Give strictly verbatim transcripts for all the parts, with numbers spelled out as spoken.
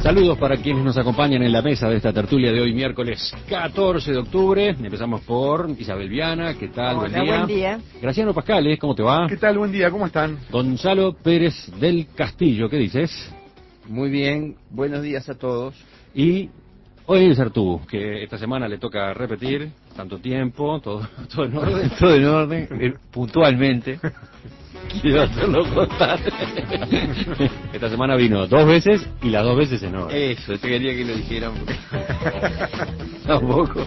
Saludos para quienes nos acompañan en la mesa de esta tertulia de hoy, miércoles catorce de octubre. Empezamos por Isabel Viana, ¿qué tal? Hola, buen día. buen día. Graciano Pascales, ¿cómo te va? ¿Qué tal? Buen día, ¿cómo están? Gonzalo Pérez del Castillo, ¿qué dices? Muy bien, buenos días a todos. Y hoy es Artú, que esta semana le toca repetir, tanto tiempo, todo, todo en orden. Todo en orden, eh, puntualmente. Quiero hacerlo contar. Esta semana vino dos veces y las dos veces en orden. Eso, yo quería que lo dijeran. Tampoco.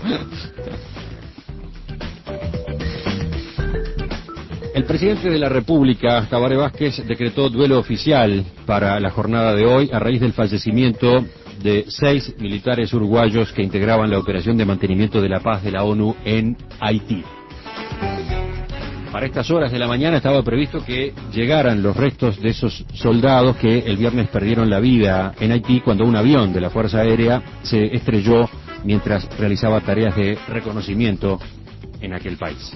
El presidente de la República, Tabaré Vázquez, decretó duelo oficial para la jornada de hoy a raíz del fallecimiento de seis militares uruguayos que integraban la operación de mantenimiento de la paz de la ONU en Haití. Para estas horas de la mañana estaba previsto que llegaran los restos de esos soldados que el viernes perdieron la vida en Haití cuando un avión de la Fuerza Aérea se estrelló mientras realizaba tareas de reconocimiento en aquel país.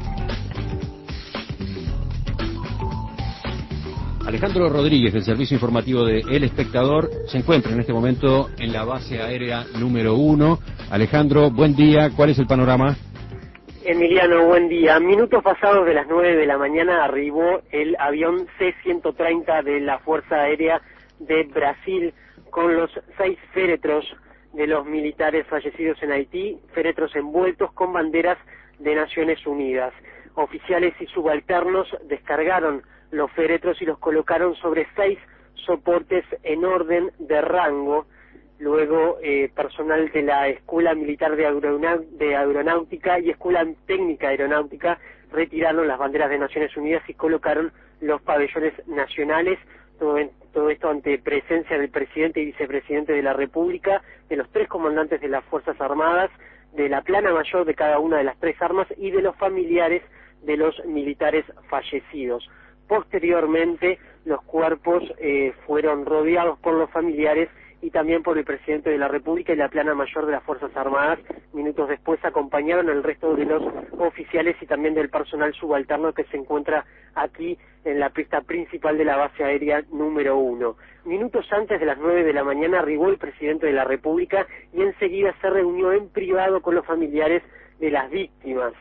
Alejandro Rodríguez, del servicio informativo de El Espectador, se encuentra en este momento en la base aérea número uno. Alejandro, buen día, ¿cuál es el panorama? Emiliano, buen día. Minutos pasados de las nueve de la mañana arribó el avión C ciento treinta de la Fuerza Aérea de Brasil con los seis féretros de los militares fallecidos en Haití, féretros envueltos con banderas de Naciones Unidas. Oficiales y subalternos descargaron los féretros y los colocaron sobre seis soportes en orden de rango. Luego, eh, personal de la Escuela Militar de, Aeronau- de Aeronáutica y Escuela Técnica Aeronáutica retiraron las banderas de Naciones Unidas y colocaron los pabellones nacionales. Todo, en, todo esto ante presencia del presidente y vicepresidente de la República, de los tres comandantes de las Fuerzas Armadas, de la plana mayor de cada una de las tres armas y de los familiares de los militares fallecidos. Posteriormente, los cuerpos eh, fueron rodeados por los familiares y también por el presidente de la República y la plana mayor de las Fuerzas Armadas. Minutos después acompañaron el resto de los oficiales y también del personal subalterno que se encuentra aquí en la pista principal de la base aérea número uno. Minutos antes de las nueve de la mañana arribó el presidente de la República y enseguida se reunió en privado con los familiares de las víctimas.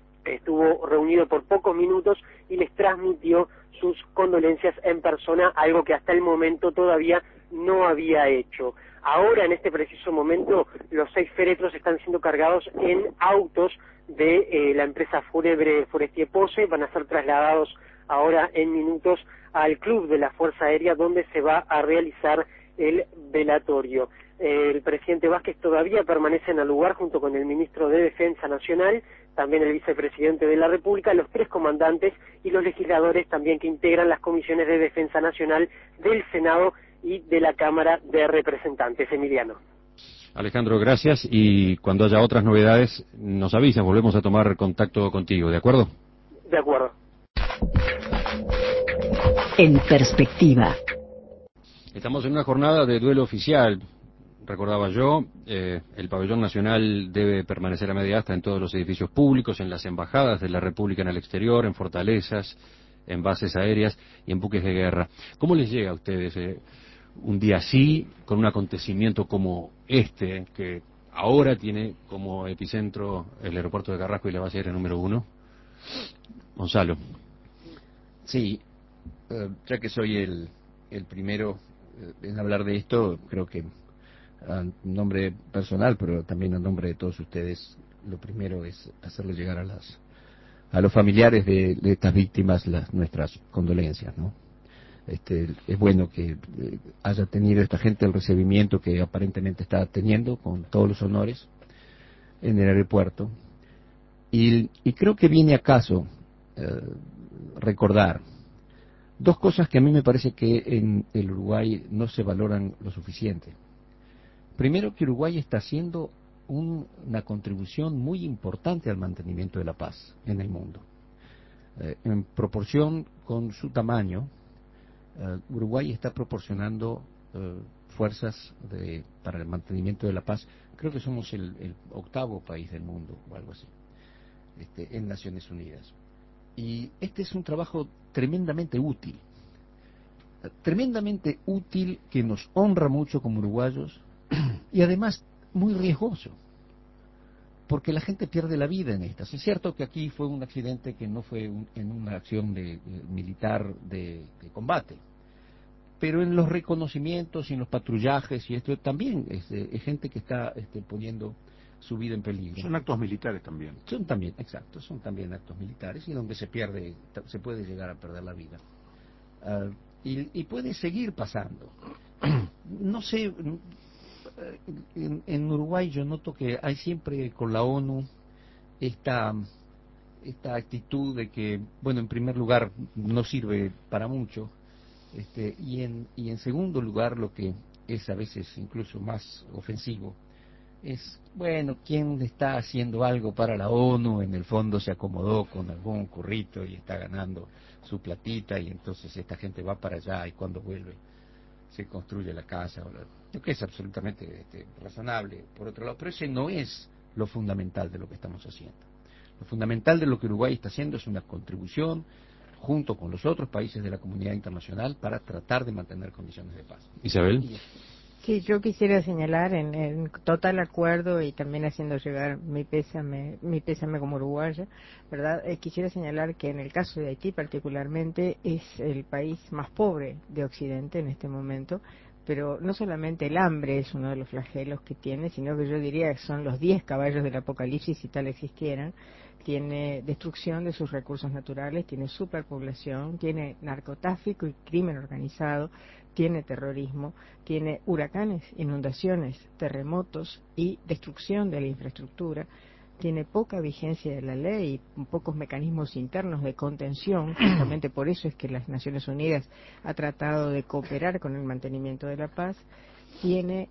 Estuvo reunido por pocos minutos y les transmitió sus condolencias en persona, algo que hasta el momento todavía no había hecho. Ahora, en este preciso momento, los seis féretros están siendo cargados en autos de eh, la empresa fúnebre Forestier Pose, van a ser trasladados ahora en minutos al club de la Fuerza Aérea, donde se va a realizar el velatorio. Eh, el presidente Vázquez todavía permanece en el lugar junto con el ministro de Defensa Nacional, también el vicepresidente de la República, los tres comandantes y los legisladores también que integran las comisiones de Defensa Nacional del Senado y de la Cámara de Representantes. Emiliano. Alejandro, gracias, y cuando haya otras novedades nos avisas, volvemos a tomar contacto contigo, ¿de acuerdo? De acuerdo. En perspectiva. Estamos en una jornada de duelo oficial, recordaba yo, eh, el pabellón nacional debe permanecer a media asta en todos los edificios públicos, en las embajadas de la República en el exterior, en fortalezas, en bases aéreas y en buques de guerra. ¿Cómo les llega a ustedes eh, un día así, con un acontecimiento como este, que ahora tiene como epicentro el aeropuerto de Carrasco y la base aérea número uno? Gonzalo. Sí, eh, ya que soy el, el primero eh, en hablar de esto, creo que a nombre personal, pero también a nombre de todos ustedes, lo primero es hacerle llegar a las a los familiares de, de estas víctimas las nuestras condolencias, ¿no? Este, es bueno que eh, haya tenido esta gente el recibimiento que aparentemente está teniendo, con todos los honores, en el aeropuerto. Y, y creo que viene a caso eh, recordar dos cosas que a mí me parece que en el Uruguay no se valoran lo suficiente. Primero, que Uruguay está haciendo un, una contribución muy importante al mantenimiento de la paz en el mundo. Eh, en proporción con su tamaño, Uh, Uruguay está proporcionando uh, fuerzas de, para el mantenimiento de la paz. Creo que somos el, el octavo país del mundo o algo así, este, en Naciones Unidas. Y este es un trabajo tremendamente útil. tremendamente útil, que nos honra mucho como uruguayos y además muy riesgoso, porque la gente pierde la vida en estas. Es cierto que aquí fue un accidente que no fue un, en una acción de, de, militar de, de combate, pero en los reconocimientos y en los patrullajes y esto también es, es gente que está este, poniendo su vida en peligro. Son actos militares también. Son también, exacto, son también actos militares y donde se pierde, se puede llegar a perder la vida. Uh, y, y puede seguir pasando. No sé, en, en Uruguay yo noto que hay siempre con la ONU esta, esta actitud de que, bueno, en primer lugar no sirve para mucho, este, y, en, y en segundo lugar lo que es a veces incluso más ofensivo es, bueno, ¿quién está haciendo algo para la ONU? En el fondo se acomodó con algún currito y está ganando su platita y entonces esta gente va para allá y cuando vuelve se construye la casa, lo que es absolutamente este, razonable por otro lado, pero ese no es lo fundamental de lo que estamos haciendo. Lo fundamental de lo que Uruguay está haciendo es una contribución junto con los otros países de la comunidad internacional para tratar de mantener condiciones de paz. Isabel. Sí, yo quisiera señalar en, en total acuerdo y también haciendo llegar mi pésame, mi pésame como uruguaya, ¿verdad? Eh, quisiera señalar que en el caso de Haití particularmente es el país más pobre de Occidente en este momento, pero no solamente el hambre es uno de los flagelos que tiene, sino que yo diría que son los diez caballos del apocalipsis si tal existieran. Tiene destrucción de sus recursos naturales, tiene superpoblación, tiene narcotráfico y crimen organizado, tiene terrorismo, tiene huracanes, inundaciones, terremotos y destrucción de la infraestructura, tiene poca vigencia de la ley y pocos mecanismos internos de contención. Justamente por eso es que las Naciones Unidas ha tratado de cooperar con el mantenimiento de la paz. Tiene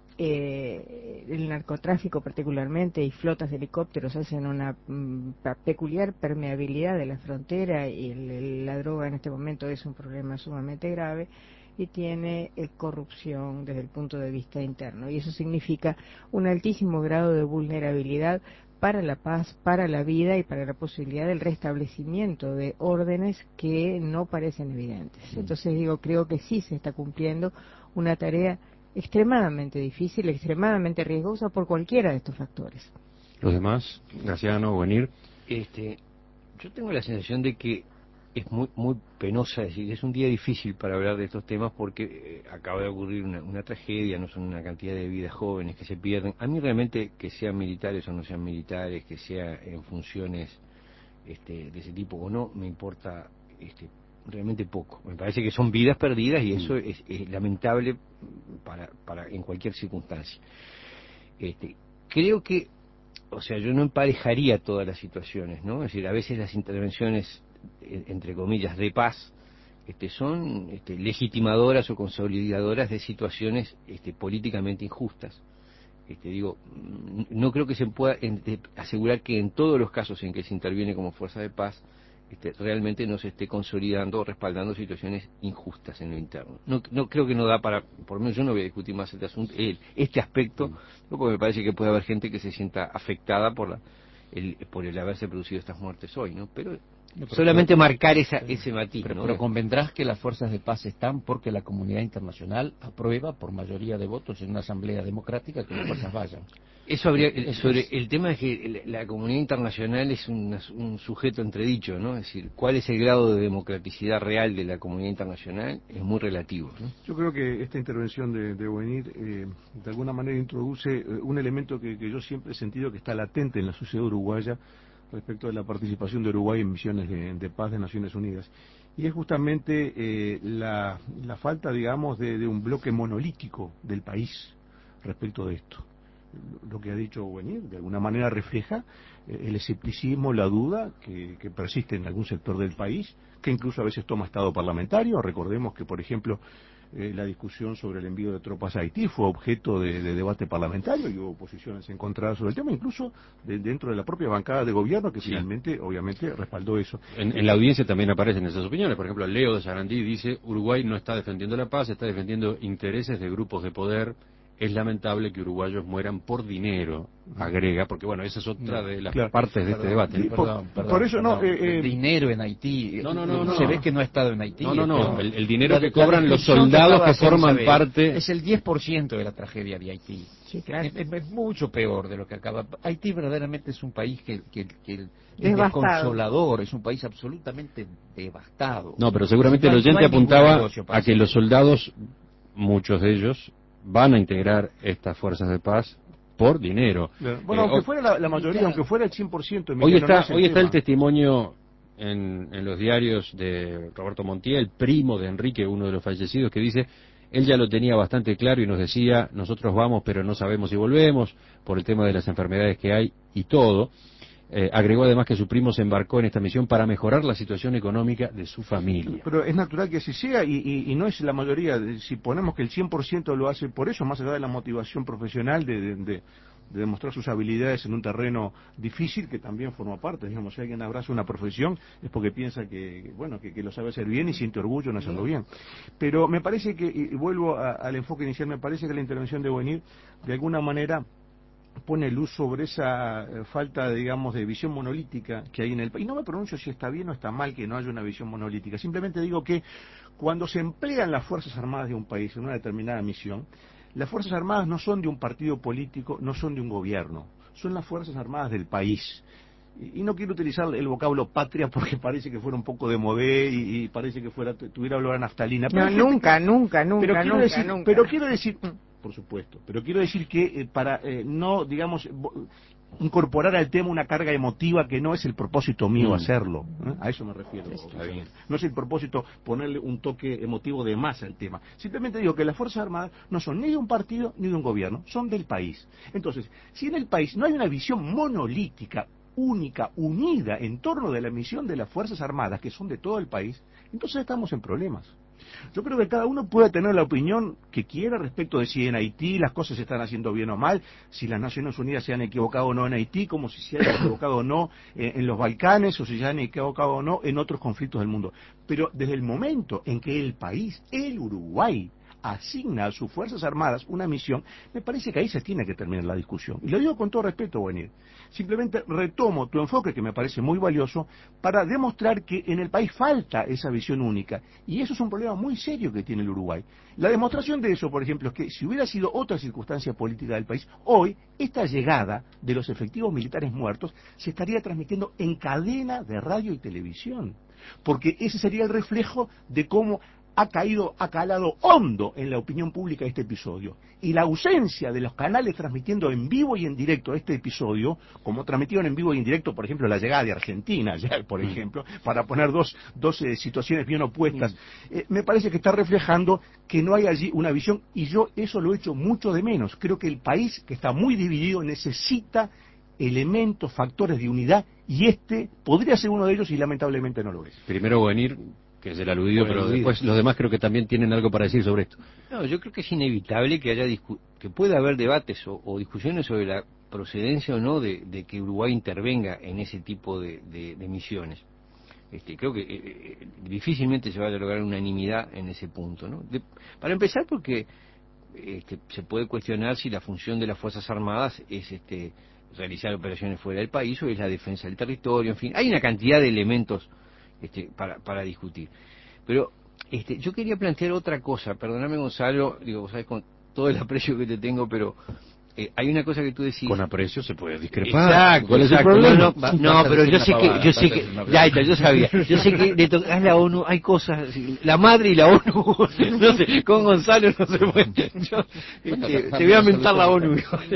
eh, el narcotráfico particularmente y flotas de helicópteros hacen una mm, peculiar permeabilidad de la frontera y el, el, la droga en este momento es un problema sumamente grave, y tiene eh, corrupción desde el punto de vista interno, y eso significa un altísimo grado de vulnerabilidad para la paz, para la vida y para la posibilidad del restablecimiento de órdenes que no parecen evidentes. Entonces digo, creo que sí se está cumpliendo una tarea extremadamente difícil, extremadamente riesgosa por cualquiera de estos factores. Los demás, Graciano, Buenir. Este, yo tengo la sensación de que es muy muy penosa, es decir, es un día difícil para hablar de estos temas porque eh, acaba de ocurrir una, una tragedia, no son una cantidad de vidas jóvenes que se pierden. A mí realmente, que sean militares o no sean militares, que sea en funciones este, de ese tipo o no, me importa este, realmente poco. Me parece que son vidas perdidas y eso es, es lamentable para, para en cualquier circunstancia. Este, creo que, o sea, yo no emparejaría todas las situaciones, ¿no? Es decir, a veces las intervenciones, entre comillas, de paz, este, son este, legitimadoras o consolidadoras de situaciones este, políticamente injustas. Este, digo, no creo que se pueda asegurar que en todos los casos en que se interviene como fuerza de paz, este, realmente no se esté consolidando o respaldando situaciones injustas en lo interno. No, no creo que no da para, por lo menos yo no voy a discutir más este asunto, el, este aspecto, ¿no? Porque me parece que puede haber gente que se sienta afectada por la, el, por el haberse producido estas muertes hoy, ¿no? Pero No, solamente pero, marcar esa, pero, ese matiz. Pero, ¿no? pero convendrás que las fuerzas de paz están porque la comunidad internacional aprueba por mayoría de votos en una asamblea democrática que las fuerzas vayan. Eso habría, el, sobre el tema es que la comunidad internacional es un, un sujeto entredicho, ¿no? Es decir, ¿cuál es el grado de democraticidad real de la comunidad internacional? Es muy relativo, ¿no? Yo creo que esta intervención de, de Buenir eh, de alguna manera introduce eh, un elemento que, que yo siempre he sentido que está latente en la sociedad uruguaya respecto de la participación de Uruguay en misiones de, de paz de Naciones Unidas. Y es justamente eh, la, la falta, digamos, de, de un bloque monolítico del país respecto de esto. Lo que ha dicho Buenir, de alguna manera refleja eh, el escepticismo, la duda que, que persiste en algún sector del país, que incluso a veces toma estado parlamentario. Recordemos que, por ejemplo, Eh, la discusión sobre el envío de tropas a Haití fue objeto de, de debate parlamentario y hubo posiciones encontradas sobre el tema, incluso de, dentro de la propia bancada de gobierno que sí. finalmente, obviamente, respaldó eso. En, en la audiencia también aparecen esas opiniones. Por ejemplo, Leo de Sarandí dice: Uruguay no está defendiendo la paz, está defendiendo intereses de grupos de poder es lamentable que uruguayos mueran por dinero, agrega, porque bueno, esa es otra de las Claro. partes de Perdón, este debate. Sí, ¿no? por- perdón, perdón, por eso no, perdón. eh, eh, dinero en Haití. No, no, no, no. Se ve que no ha estado en Haití. No, no, no, pero- el- el dinero La- que la cobran los descripción soldados acaba que de hacer forman Isabel parte- Es el diez por ciento de la tragedia de Haití. Sí, claro. Es, es- es mucho peor de lo que acaba. Haití verdaderamente es un país que, que, que es Devastado. desconsolador, es un país absolutamente devastado. No, pero seguramente No el hay- no oyente hay ningún apuntaba negocio para a que hacer los eso. soldados, muchos de ellos, van a integrar estas fuerzas de paz por dinero. Bueno, Eh, aunque hoy- fuera la, la mayoría, aunque fuera el cien por ciento, Hoy Emiliano, está, no es hoy está el tema. testimonio en, en los diarios de Roberto Montiel, el primo de Enrique, uno de los fallecidos, que dice, él ya lo tenía bastante claro y nos decía, nosotros vamos pero no sabemos si volvemos, por el tema de las enfermedades que hay y todo. Eh, agregó además que su primo se embarcó en esta misión para mejorar la situación económica de su familia. Pero es natural que así sea y, y- y no es la mayoría. Si ponemos que el cien por ciento lo hace por eso, más allá de la motivación profesional de, de- de- de demostrar sus habilidades en un terreno difícil, que también forma parte. Digamos, si alguien abraza una profesión es porque piensa que, bueno, que, que lo sabe hacer bien y siente orgullo en hacerlo bien. Pero me parece que, y y vuelvo a- al enfoque inicial, me parece que la intervención de Buenir, de alguna manera, pone luz sobre esa eh, falta, digamos, de visión monolítica que hay en el país. Y no me pronuncio si está bien o está mal que no haya una visión monolítica. Simplemente digo que cuando se emplean las Fuerzas Armadas de un país en una determinada misión, las Fuerzas Armadas no son de un partido político, no son de un gobierno, son las Fuerzas Armadas del país. Y y no quiero utilizar el vocablo patria porque parece que fuera un poco de modé y, y parece que fuera tuviera olor a naftalina. Pero No, hay gente nunca, que- nunca, nunca, pero quiero nunca, decir, nunca. pero quiero decir, por supuesto, pero quiero decir que eh, para eh, no, digamos, bo- incorporar al tema una carga emotiva que no es el propósito mío Mm. hacerlo, ¿eh? A eso me refiero. Está bien. No es el propósito ponerle un toque emotivo de más al tema. Simplemente digo que las Fuerzas Armadas no son ni de un partido ni de un gobierno, son del país. Entonces, si en el país no hay una visión monolítica, única, unida en torno de la misión de las Fuerzas Armadas, que son de todo el país, entonces estamos en problemas. Yo creo que cada uno puede tener la opinión que quiera respecto de si en Haití las cosas se están haciendo bien o mal, si las Naciones Unidas se han equivocado o no en Haití, como si se han equivocado o no en, en los Balcanes, o si se han equivocado o no en otros conflictos del mundo. Pero desde el momento en que el país, el Uruguay, asigna a sus Fuerzas Armadas una misión, me parece que ahí se tiene que terminar la discusión. Y lo digo con todo respeto, Buenir. Simplemente retomo tu enfoque, que me parece muy valioso, para demostrar que en el país falta esa visión única. Y eso es un problema muy serio que tiene el Uruguay. La demostración de eso, por ejemplo, es que si hubiera sido otra circunstancia política del país, hoy esta llegada de los efectivos militares muertos se estaría transmitiendo en cadena de radio y televisión. Porque ese sería el reflejo de cómo ha caído, ha calado hondo en la opinión pública este episodio. Y la ausencia de los canales transmitiendo en vivo y en directo este episodio, como transmitieron en vivo y en directo, por ejemplo, la llegada de Argentina, ya, por ejemplo, para poner dos, dos eh, situaciones bien opuestas, eh, me parece que está reflejando que no hay allí una visión, y yo eso lo echo mucho de menos. Creo que el país, que está muy dividido, necesita elementos, factores de unidad, y este podría ser uno de ellos y lamentablemente no lo es. Primero Buenir, que es el aludido, Por pero aludido. después los demás creo que también tienen algo para decir sobre esto. No, yo creo que es inevitable que haya discu- que pueda haber debates o, o discusiones sobre la procedencia o no de, de que Uruguay intervenga en ese tipo de, de- de misiones. Este, creo que eh, eh, difícilmente se va a lograr unanimidad en ese punto, ¿no? De- para empezar, porque este, se puede cuestionar si la función de las Fuerzas Armadas es este, realizar operaciones fuera del país o es la defensa del territorio, en fin, hay una cantidad de elementos este, para, para discutir. Pero este, yo quería plantear otra cosa, perdóname Gonzalo, digo, sabes, con todo el aprecio que te tengo, pero eh, hay una cosa que tú decís. Con aprecio se puede discrepar. Exacto, ¿Cuál es el exacto. problema? No, no, no, pero yo sé que, yo sé que, ya está, yo sabía, yo sé que le tocas la ONU, hay cosas, la madre y la ONU, no sé, con Gonzalo no se puede, yo, este, te voy a mentar la ONU.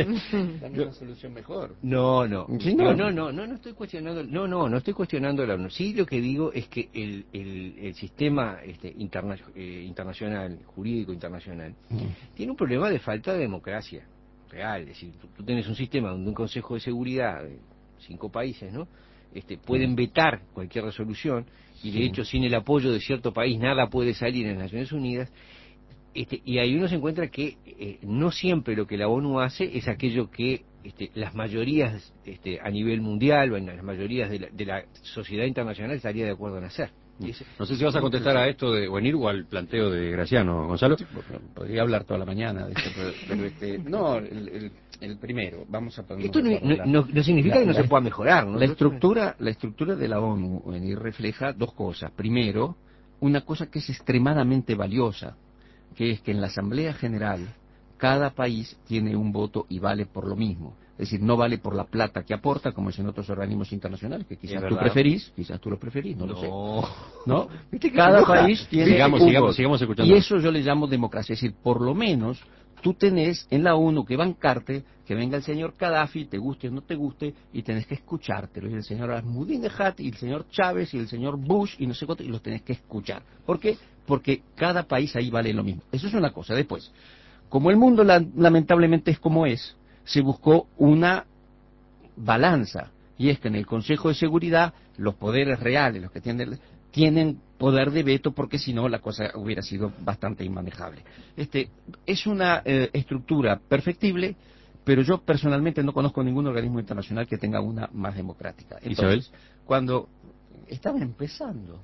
Dame una solución mejor. No, no, Sí, no, no. no, no, no, no estoy cuestionando, no, no, no estoy cuestionando la ONU. Sí, lo que digo es que el, el, el sistema este, interna- eh, internacional, jurídico internacional, tiene un problema de falta de democracia real. Es decir, tú, tú tienes un sistema donde un Consejo de Seguridad de cinco países, ¿no? Este, pueden vetar cualquier resolución y de hecho sin el apoyo de cierto país nada puede salir en las Naciones Unidas. Este, y ahí uno se encuentra que eh, no siempre lo que la ONU hace es aquello que este, las mayorías este, a nivel mundial o en las mayorías de la, de la sociedad internacional estaría de acuerdo en hacer. No sé si vas a contestar a esto de Buenir o al planteo de Graciano, Gonzalo. Podría hablar toda la mañana de esto, pero, pero este, no, el, el, el primero, vamos a poner. Esto no, no, no, no significa la, que no la, se pueda mejorar, ¿no? La estructura, la estructura de la ONU Buenir, refleja dos cosas. Primero, una cosa que es extremadamente valiosa, que es que en la Asamblea General cada país tiene un voto y vale por lo mismo. Es decir, no vale por la plata que aporta, como es en otros organismos internacionales, que quizás tú preferís, quizás tú lo preferís, no, no. lo sé. ¿No? Cada país tiene sigamos, un sigamos, voto. sigamos escuchando. Y eso yo le llamo democracia. Es decir, por lo menos tú tenés en la ONU que bancarte, que venga el señor Gaddafi, te guste o no te guste, y tenés que escuchártelo. Y el señor Ahmadinejad, y el señor Chávez, y el señor Bush, y no sé cuánto, y los tenés que escuchar. ¿Por qué? Porque cada país ahí vale lo mismo. Eso es una cosa. Después, como el mundo la, lamentablemente es como es, se buscó una balanza, y es que en el Consejo de Seguridad los poderes reales, los que tienen, tienen poder de veto, porque si no la cosa hubiera sido bastante inmanejable. Este, es una eh, estructura perfectible, pero yo personalmente no conozco ningún organismo internacional que tenga una más democrática. Entonces, Isabel, cuando estaba empezando.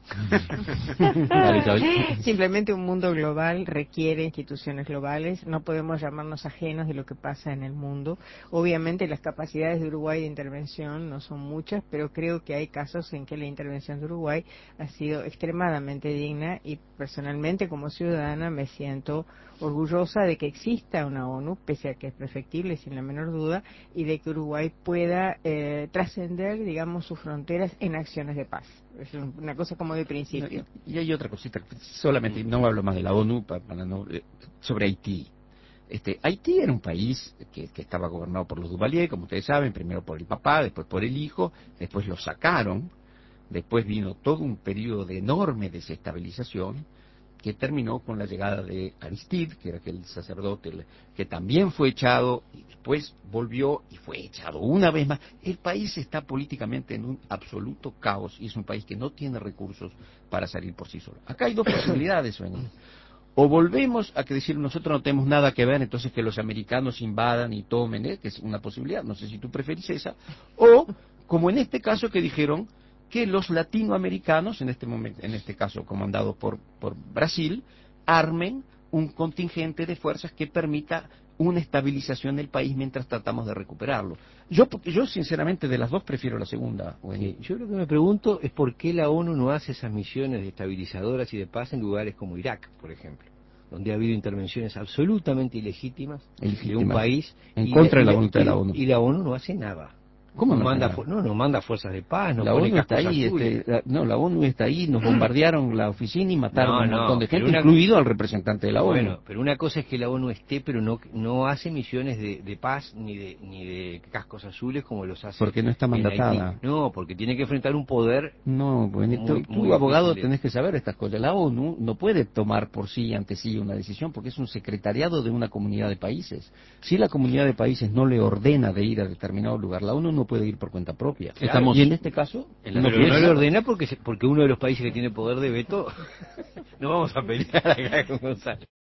Simplemente un mundo global requiere instituciones globales, no podemos llamarnos ajenos de lo que pasa en el mundo. Obviamente las capacidades de Uruguay de intervención no son muchas, pero creo que hay casos en que la intervención de Uruguay ha sido extremadamente digna, y personalmente como ciudadana me siento orgullosa de que exista una ONU, pese a que es perfectible sin la menor duda, y de que Uruguay pueda eh, trascender, digamos, sus fronteras en acciones de paz. Es una cosa como de principio. Y hay otra cosita, solamente, no hablo más de la ONU, para, para no, eh, sobre Haití. Este, Haití era un país que, que estaba gobernado por los Duvalier, como ustedes saben, primero por el papá, después por el hijo, después lo sacaron, después vino todo un periodo de enorme desestabilización, que terminó con la llegada de Aristide, que era aquel sacerdote que también fue echado, y después volvió y fue echado una vez más. El país está políticamente en un absoluto caos, y es un país que no tiene recursos para salir por sí solo. Acá hay dos posibilidades, Benny. O volvemos a que decir nosotros no tenemos nada que ver, entonces que los americanos invadan y tomen, ¿eh? Que es una posibilidad, no sé si tú preferís esa, o como en este caso que dijeron que los latinoamericanos, en este momento, en este caso comandado por, por Brasil, armen un contingente de fuerzas que permita una estabilización del país mientras tratamos de recuperarlo. Yo, yo sinceramente, de las dos prefiero la segunda. Sí, yo lo que me pregunto es por qué la ONU no hace esas misiones de estabilizadoras y de paz en lugares como Irak, por ejemplo, donde ha habido intervenciones absolutamente ilegítimas, ilegítimas. de un país en contra la, de la voluntad de la ONU. Y la ONU no hace nada. ¿Cómo no, no manda no, no manda fuerzas de paz, no la pone ONU está cascos ahí, azules. Este, la, no, la ONU está ahí, nos bombardearon la oficina y mataron no, a un montón no, de gente, una, incluido al representante de la ONU. Bueno, pero una cosa es que la ONU esté, pero no no hace misiones de, de paz ni de ni de cascos azules como los hace. Porque no está mandatada. No, porque tiene que enfrentar un poder. No, bueno, muy, tú, muy tú abogado tenés que saber estas cosas. La ONU no puede tomar por sí ante sí una decisión porque es un secretariado de una comunidad de países. Si la comunidad de países no le ordena de ir a determinado lugar, la ONU no puede ir por cuenta propia. Claro. Estamos, y en este caso en no, no le ordena porque porque uno de los países que tiene poder de veto no vamos a pelear acá con Gonzalo.